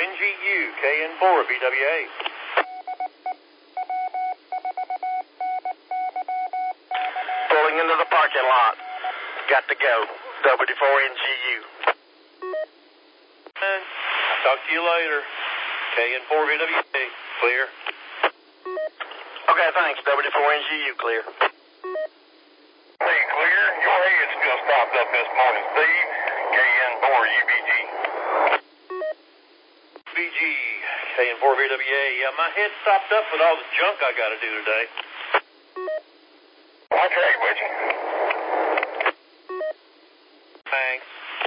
NGU, KN4 VWA. Pulling into the parking lot. Got to go. W4NGU. I'll talk to you later. KN4 VWA. Clear. Okay, thanks. W4NGU, clear. Hey, clear. Your head still stopped up this morning, Steve. KN4 UBG. BG, KN4 VWA. Yeah, my head stopped up with all the junk I got to do today. I'll trade with you. Thanks.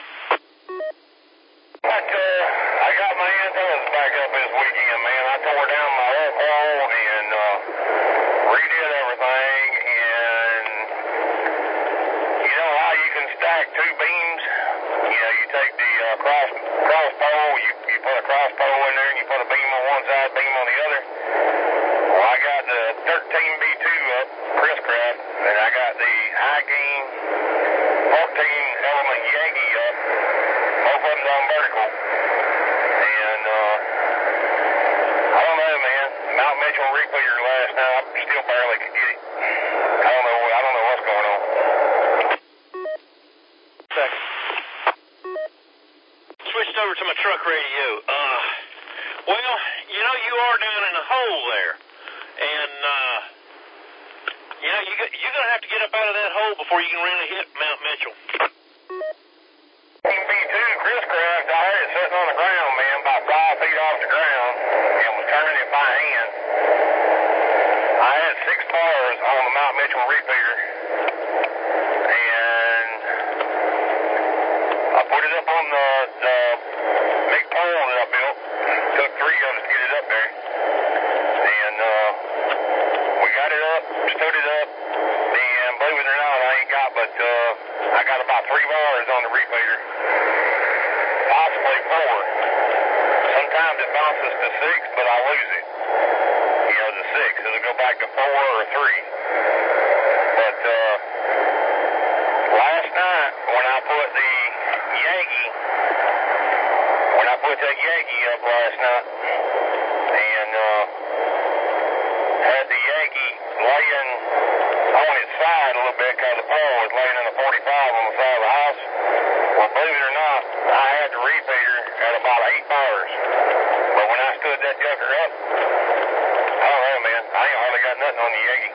I got my antennas back up this weekend, man. I tore down my whole pole and redid everything. And you know how you can stack two beams? You know, you take the cross pole, you put a cross pole in there, and you put a beam on one side, beam on the other. Well, I got the 13B2 up, Chris Craft, and I got the high gain 14 element Yankee up. Both of them's on vertical. And I don't know, man. Mount Mitchell repeater last night, I still barely could get it. I don't know what's going on. Second. Switched over to my truck radio. Well, you know, you are down in a hole there. And, you know, you're going to have to get up out of that hole before you can really hit Mount Mitchell. B2 Chris Craft, I had it sitting on the ground, man, about 5 feet off the ground, and was turning it by hand. I had 6 bars on the Mount Mitchell repeater, and I put it up on the big pole that I built. Took 3 of us to get it up there. And we got it up, stood it up, and believe it or not, I got about 3 bars on the repeater. Possibly 4. Sometimes it bounces to 6, but I lose it. You know, the 6. It'll go back to 4 or 3. But last night, when I put that Yankee up last night, and had the Yankee laying on its side a little bit because the pole was laying in a 45 on the side of the house. Well, believe it or not, I had the repeater at about 8 bars. But when I stood that joker up, I don't know, man. I ain't hardly got nothing on the Yankee.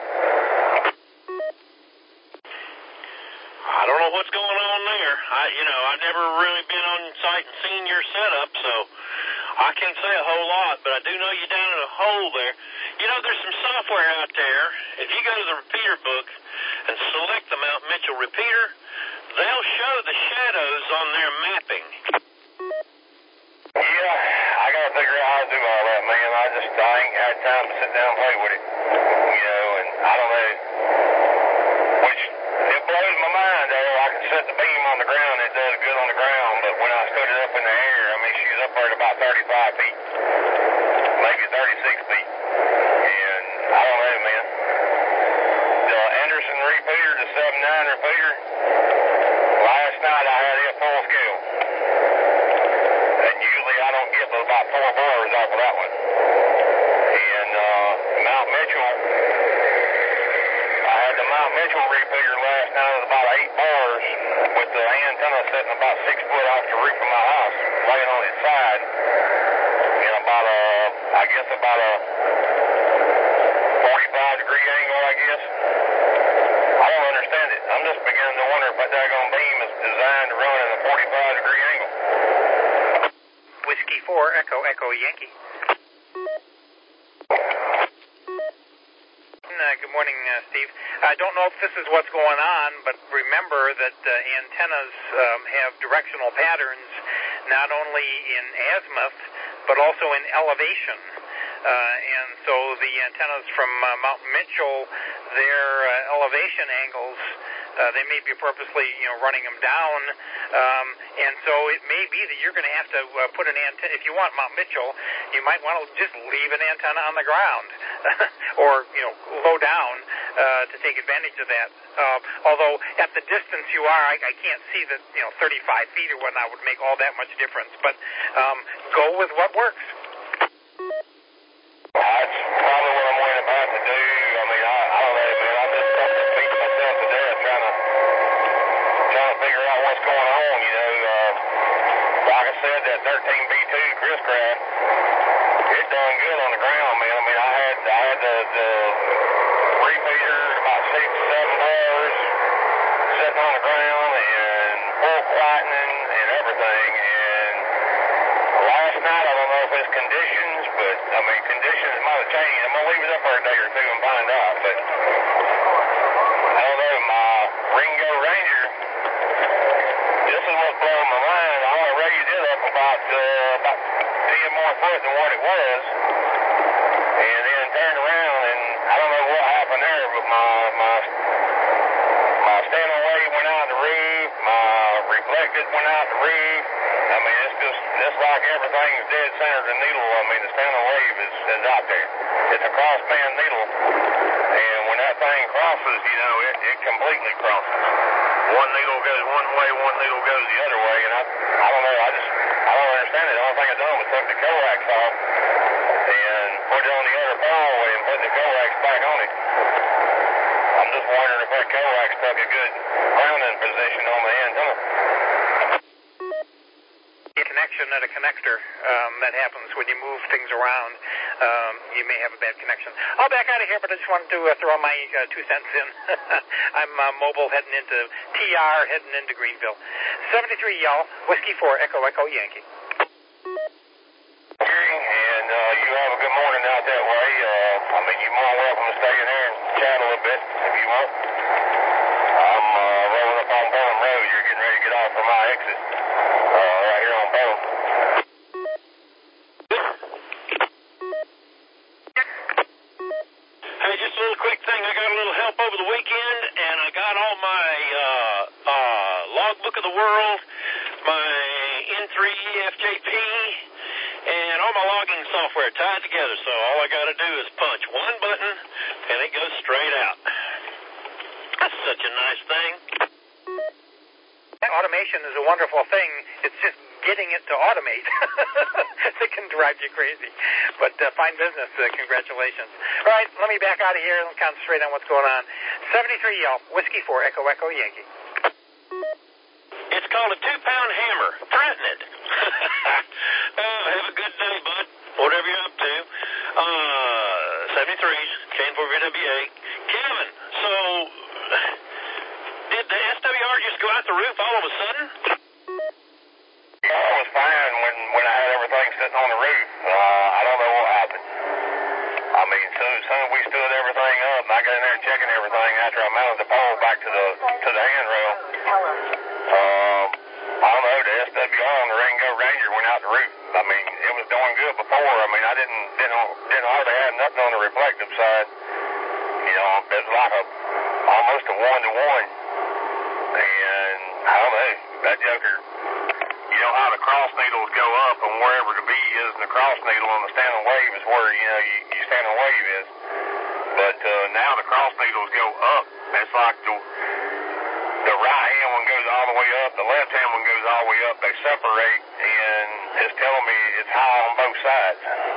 I don't know what's going on there. I've never really been on site and seen your setup, so I can't say a whole lot, but I do know you're down in a hole there. You know, there's some software out there. If you go to the repeater book and select the Mount Mitchell repeater, they'll show the shadows on their mapping. Yeah, I got to figure out how to do all that, man. I ain't had time to sit down and play with it. You know, and I don't know. Which, it blows my mind, though. I can set the beam on the ground, and it does good on the ground, but when I stood it up in the air, I mean, she's up there at about 35 feet. Maybe 36 feet. And I don't know, man. The Anderson repeater, the 7.9 repeater, last night I had it full scale. And usually I don't get but about 4 bars off of that one. And Mount Mitchell, I had the Mount Mitchell repeater last night at about 8 bars with the antenna sitting about 6 foot off the roof of my house, laying on its side. In about a 45-degree angle, I guess. I don't understand it. I'm just beginning to wonder if that daggone beam is designed to run in a 45-degree angle. Whiskey 4, Echo, Echo, Yankee. Good morning, Steve. I don't know if this is what's going on, but remember that antennas have directional patterns not only in azimuth, but also in elevation. And so the antennas from Mount Mitchell, their elevation angles, they may be purposely, running them down. And so it may be that you're going to have to put an antenna. If you want Mount Mitchell, you might want to just leave an antenna on the ground or, low down to take advantage of that. Although at the distance you are, I can't see that 35 feet or whatnot would make all that much difference. But go with what works. That's probably what I'm about to do. I mean, I don't know, man. I'm just beating myself to death trying to figure out what's going on. Like I said, that 13B2 Chris Craft, it done good on the ground, man. I mean, I had the repeater about 6 to 7 hours sitting on the ground and full quietening and everything. And last night, I don't know if it's conditions, but I mean, conditions might have changed. I'm gonna leave it up for a day or two and find out. But I don't know, my Ringo Ranger, this is what's blowing my mind. I only raised it up about 10 more foot than what it was, and then turned around, and I don't know what happened there, but my standing wave went out the roof, my reflected went out the roof. I mean, it's like everything's dead center of the needle. I mean, the standing wave is out there. It's a crossband needle, and when that thing crosses, it completely crosses. One needle goes one way, one needle goes the other way, and I don't know, I don't understand it. The only thing I done was took the coax off and put it on the other pole and put the coax back on it. I'm just wondering if that coax took a good grounding position on the antenna. Connection at a connector, that happens when you move things around. You may have a bad connection. I'll back out of here, but I just wanted to throw my 2 cents in. I'm mobile heading into TR, heading into Greenville. 73, y'all. Whiskey 4, Echo Echo Yankee. And you have a good morning out that way. I mean, you're more than welcome to stay in there and chat a little bit if you want. I'm rolling up on Pelham Road. You're getting ready to get off from my exit right here on Pelham. Hey, just a little quick thing. I got a little help over the weekend, and I got all my logbook of the world, my N3 FJP, and all my logging software tied together. So all I got to do is punch one button, and it goes straight out. That's such a nice thing. Automation is a wonderful thing. It's just getting it to automate that can drive you crazy. But fine business. Congratulations. All right, let me back out of here and concentrate on what's going on. 73, y'all. Whiskey 4, Echo Echo Yankee. It's called a 2-pound hammer. Threaten it. Have a good day, bud. Whatever you're up to. 73's, K4VWA. Kevin, so did the SWR just go out the roof all of a sudden? I was fine when I had everything sitting on the roof. I don't know what happened. I mean, soon as we stood everything up, and I got in there checking everything after I mounted the pole back to the handrail. I don't know, the SWR on the Ringo Ranger went out the roof. I mean, it was doing good before. I mean, I didn't hardly have nothing on the reflective side. It was like almost a 1-to-1. And I don't know, that joker, how the cross needles go up and wherever the V is in the cross needle on the standing wave is where, your standing wave is. But now the cross needles go up. It's like the right hand one goes all the way up, the left hand one goes all the way up. They separate, and it's telling me it's high on both sides.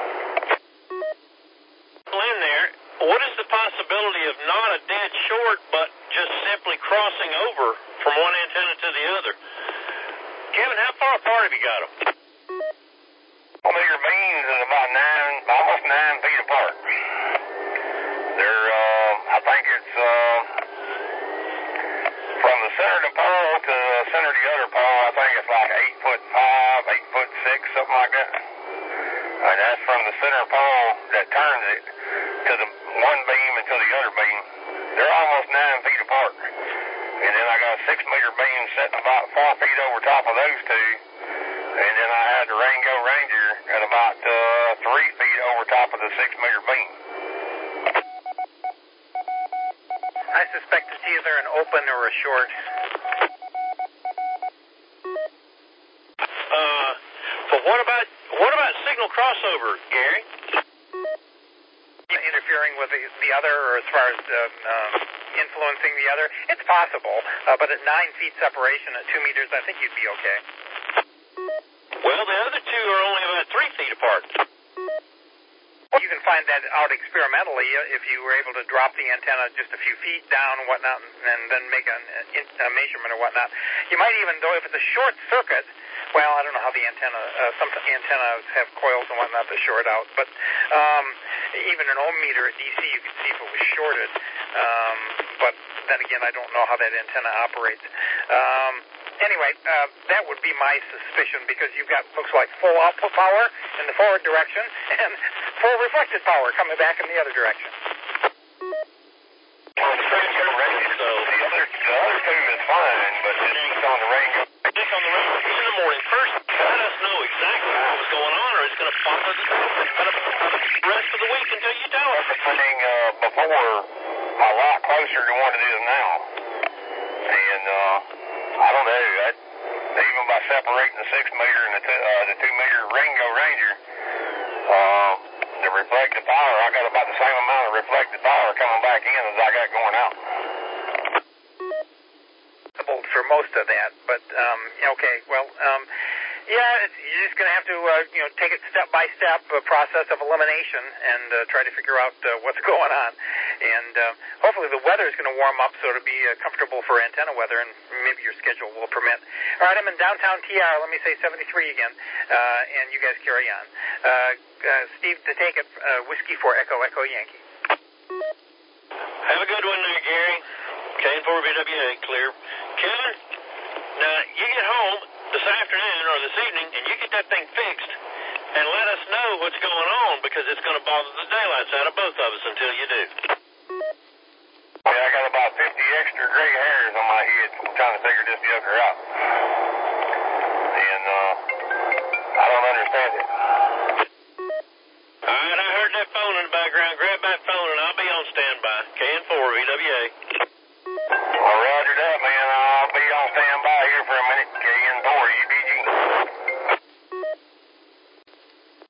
In there, what is the possibility of not a dead short, but just simply crossing over from one antenna to the other? Kevin, how far apart have you got them? Well, your beams is about almost 9 feet apart. They're, I think it's from the center of the pole to the center of the other pole. I think it's like 8'5", 8'6", something like that. And that's from the center pole that turns it to the one beam and to the other beam. They're almost 9 feet apart. And then I got a 6-meter beam sitting about 4 feet over top of those two. And then I had the Ringo Ranger at about 3 feet over top of the 6-meter beam. I suspect it's either an open or a short. But what about signal crossover, Gary? Interference interfering with the other, or as far as influencing the other? It's possible, but at 9 feet separation at 2 meters, I think you'd be okay. Well, the other two are only about 3 feet apart. You can find that out experimentally if you were able to drop the antenna just a few feet down and whatnot, and then make a measurement or whatnot. You might even, though, if it's a short circuit, well, I don't know how the antenna, some antennas have coils and whatnot that short out, but even an ohm meter at DC, you could see if it was shorted. But then again, I don't know how that antenna operates. Anyway, that would be my suspicion, because you've got, looks like, full output power in the forward direction and full reflected power coming back in the other direction. So the other two is fine, but just on the radio. Just on the radio in the morning. First, let us know exactly what was going on, or it's going to bother the rest of the week until you tell us. Everything before a lot closer to what it is now. And I don't know. Even by separating the 6 meter and the 2 meter Ringo Ranger, the reflected power, I got about the same amount of reflected power coming back in as I got going out. For most of that, but okay, well, you're just going to have to take it step by step, process of elimination, and try to figure out what's going on. And hopefully the weather is going to warm up so it'll be comfortable for antenna weather, and maybe your schedule will permit. All right, I'm in downtown TR. Let me say 73 again, and you guys carry on. Steve, to take it, Whiskey for Echo Yankee. Have a good one there, Gary. KN4BWA, clear. Kevin, now you get home this afternoon or this evening, and you get that thing fixed, and let us know what's going on, because it's going to bother the daylights out of both of us until you do. Yeah, I got about 50 extra gray hairs on my head. I'm trying to figure this joker out. And I don't understand it. All right, I heard that phone in the background. Grab that phone, and I'll be on standby. KN4BWA. Well, roger that, man. I'll be on standby here for a minute. KN4, you